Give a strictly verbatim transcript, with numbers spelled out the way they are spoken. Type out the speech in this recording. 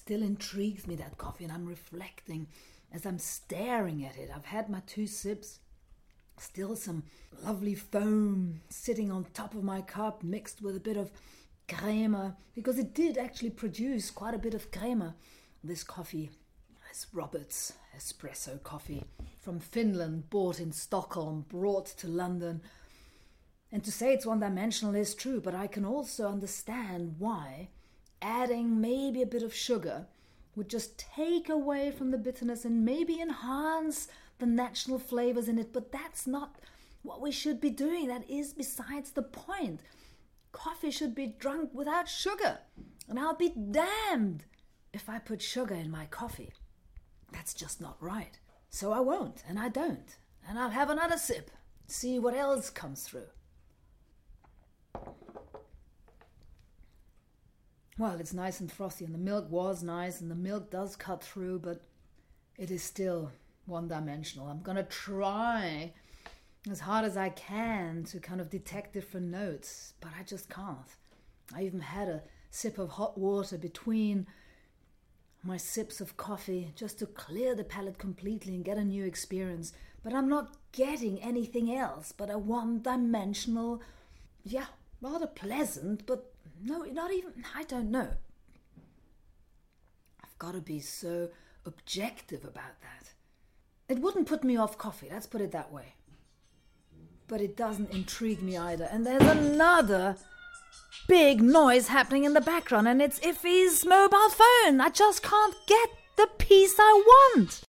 still intrigues me, that coffee, and I'm reflecting as I'm staring at it. I've had my two sips, still some lovely foam sitting on top of my cup mixed with a bit of crema, because it did actually produce quite a bit of crema, this coffee. This Roberts espresso coffee from Finland, bought in Stockholm, brought to London. And to say it's one-dimensional is true, but I can also understand why adding maybe a bit of sugar would just take away from the bitterness and maybe enhance the natural flavors in it. But that's not what we should be doing. That is besides the point. Coffee should be drunk without sugar. And I'll be damned if I put sugar in my coffee. That's just not right. So I won't, and I don't. And I'll have another sip, see what else comes through. Well, it's nice and frothy, and the milk was nice, and the milk does cut through, but it is still one-dimensional. I'm going to try as hard as I can to kind of detect different notes, but I just can't. I even had a sip of hot water between my sips of coffee just to clear the palate completely and get a new experience, but I'm not getting anything else but a one-dimensional, yeah, rather pleasant, but no, not even, I don't know. I've got to be so objective about that. It wouldn't put me off coffee, let's put it that way. But it doesn't intrigue me either. And there's another big noise happening in the background, and it's Iffy's mobile phone. I just can't get the peace I want.